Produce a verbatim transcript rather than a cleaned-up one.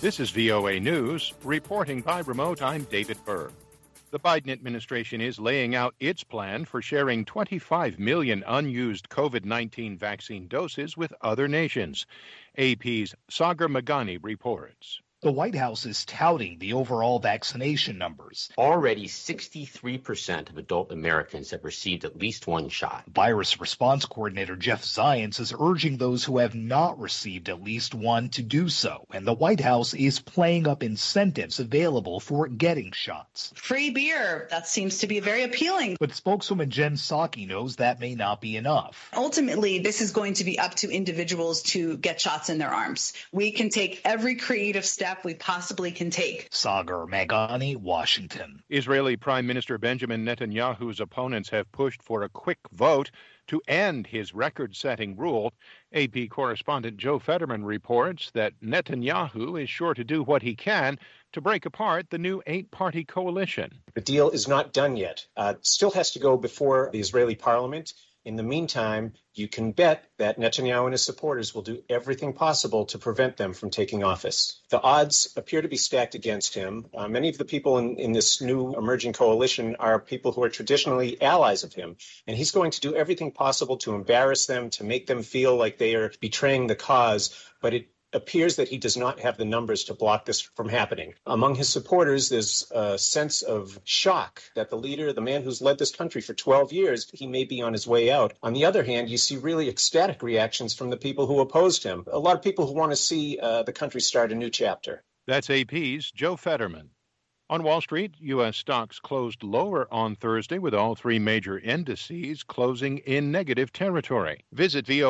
This is V O A News. Reporting by remote, I'm David Berg. The Biden administration is laying out its plan for sharing twenty-five million unused COVID nineteen vaccine doses with other nations. A P's Sagar Meghani reports. The White House is touting the overall vaccination numbers. Already sixty-three percent of adult Americans have received at least one shot. Virus Response Coordinator Jeff Zients is urging those who have not received at least one to do so, and the White House is playing up incentives available for getting shots. Free beer, that seems to be very appealing. But spokeswoman Jen Psaki knows that may not be enough. Ultimately, this is going to be up to individuals to get shots in their arms. We can take every creative step we possibly can take. Sagar Meghani, Washington. Israeli Prime Minister Benjamin Netanyahu's opponents have pushed for a quick vote to end his record-setting rule. A P correspondent Joe Fetterman reports that Netanyahu is sure to do what he can to break apart the new eight-party coalition. The deal is not done yet. Uh, still has to go before the Israeli parliament. In the meantime, you can bet that Netanyahu and his supporters will do everything possible to prevent them from taking office. The odds appear to be stacked against him. Uh, many of the people in, in this new emerging coalition are people who are traditionally allies of him, and he's going to do everything possible to embarrass them, to make them feel like they are betraying the cause, but it appears that he does not have the numbers to block this from happening. Among his supporters, there's a sense of shock that the leader, the man who's led this country for twelve years, he may be on his way out. On the other hand, you see really ecstatic reactions from the people who opposed him. A lot of people who want to see uh, the country start a new chapter. That's A P's Joe Fetterman. On Wall Street, U S stocks closed lower on Thursday with all three major indices closing in negative territory. Visit V O